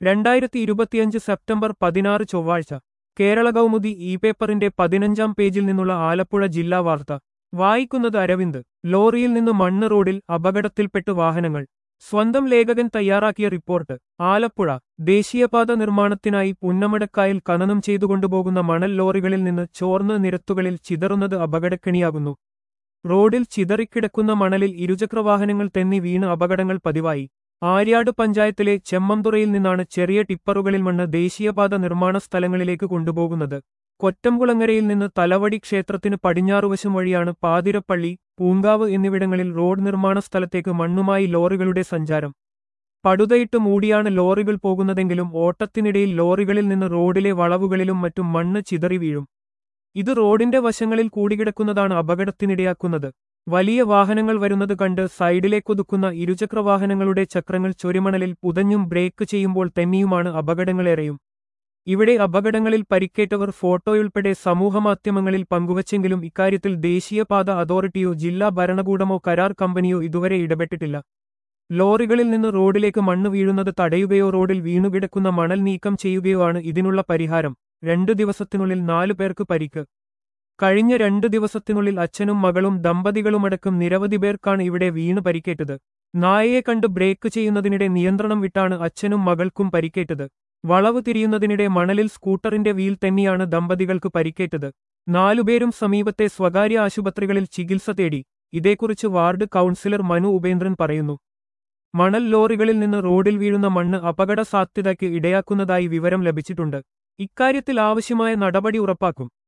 2025 September 16 ചൊവ്വാഴ്ച കേരള കൗമുദി പേപ്പറിന്റെ 15-ാം പേജിൽ നിന്നുള്ള ആലപ്പുഴ ജില്ലാ വാർത്ത വായിക്കുന്നത് അരവിന്ദ്. ലോറിയിൽ നിന്ന് മണ്ണ് റോഡിൽ അപകടത്തിൽപ്പെട്ട് വാഹനങ്ങൾ. സ്വന്തം ലേഖകൻ തയ്യാറാക്കിയ റിപ്പോർട്ട്. ആലപ്പുഴ ദേശീയപാത നിർമ്മാണത്തിനായി പുന്നമടക്കായൽ ഖനനം ചെയ്തുകൊണ്ടുപോകുന്ന മണൽ ലോറികളിൽ നിന്ന് ചോർന്ന് നിരത്തുകളിൽ ചിതറുന്നത് അപകടക്കെണിയാകുന്നു. റോഡിൽ ചിതറിക്കിടക്കുന്ന മണലിൽ ഇരുചക്രവാഹനങ്ങൾ തെന്നി വീണ് അപകടങ്ങൾ പതിവായി. ആര്യാട് പഞ്ചായത്തിലെ ചെമ്മംതുറയിൽ നിന്നാണ് ചെറിയ ടിപ്പറുകളിൽ മണ്ണ് ദേശീയപാത നിർമ്മാണ സ്ഥലങ്ങളിലേക്ക് കൊണ്ടുപോകുന്നത്. കൊറ്റംകുളങ്ങരയിൽ നിന്ന് തലവടി ക്ഷേത്രത്തിന് പടിഞ്ഞാറുവശം വഴിയാണ് പാതിരപ്പള്ളി, പൂങ്കാവ് എന്നിവിടങ്ങളിൽ റോഡ് നിർമ്മാണ സ്ഥലത്തേക്ക് മണ്ണുമായി ലോറികളുടെ സഞ്ചാരം. പടുതയിട്ട് മൂടിയാണ് ലോറികൾ പോകുന്നതെങ്കിലും ഓട്ടത്തിനിടയിൽ ലോറികളിൽ നിന്ന് റോഡിലെ വളവുകളിലും മറ്റും മണ്ണ് ചിതറി വീഴും. ഇത് റോഡിന്റെ വശങ്ങളിൽ കൂടിക്കിടക്കുന്നതാണ് അപകടത്തിനിടയാക്കുന്നത്. വലിയ വാഹനങ്ങൾ വരുന്നത് കണ്ട് സൈഡിലേക്കൊതുക്കുന്ന ഇരുചക്രവാഹനങ്ങളുടെ ചക്രങ്ങൾ ചൊരിമണലിൽ പുതഞ്ഞും ബ്രേക്ക് ചെയ്യുമ്പോൾ തെന്നിയുമാണ് അപകടങ്ങളേറെയും. ഇവിടെ അപകടങ്ങളിൽ പരിക്കേറ്റവർ ഫോട്ടോയുൾപ്പെടെ സമൂഹമാധ്യമങ്ങളിൽ പങ്കുവച്ചെങ്കിലും ഇക്കാര്യത്തിൽ ദേശീയപാത അതോറിറ്റിയോ ജില്ലാ ഭരണകൂടമോ കരാർ കമ്പനിയോ ഇതുവരെ ഇടപെട്ടിട്ടില്ല. ലോറികളിൽ നിന്ന് റോഡിലേക്ക് മണ്ണ് വീഴുന്നത് തടയുകയോ റോഡിൽ വീണുകിടക്കുന്ന മണൽ നീക്കം ചെയ്യുകയോ ആണ് ഇതിനുള്ള പരിഹാരം. 2 ദിവസത്തിനുള്ളിൽ 4 പേർക്ക് പരിക്ക്. കഴിഞ്ഞ 2 ദിവസത്തിനുള്ളിൽ അച്ഛനും മകളും ദമ്പതികളുമടക്കം നിരവധി പേർക്കാണ് ഇവിടെ വീണ് പരിക്കേറ്റത്. നായയെ കണ്ട് ബ്രേക്ക് ചെയ്യുന്നതിനിടെ നിയന്ത്രണം വിട്ടാണ് അച്ഛനും മകൾക്കും പരിക്കേറ്റത്. വളവ് തിരിയുന്നതിനിടെ മണലിൽ സ്കൂട്ടറിന്റെ വീൽ തെന്നിയാണ് ദമ്പതികൾക്ക് പരിക്കേറ്റത്. 4 പേരും സമീപത്തെ സ്വകാര്യ ആശുപത്രികളിൽ ചികിത്സ തേടി. ഇതേക്കുറിച്ച് വാർഡ് കൗൺസിലർ മനു ഉപേന്ദ്രൻ പറയുന്നു. മണൽ ലോറികളിൽ നിന്ന് റോഡിൽ വീഴുന്ന മണ്ണ് അപകട സാധ്യതയ്ക്ക് ഇടയാക്കുന്നതായി വിവരം ലഭിച്ചിട്ടുണ്ട്. ഇക്കാര്യത്തിൽ ആവശ്യമായ നടപടി ഉറപ്പാക്കും.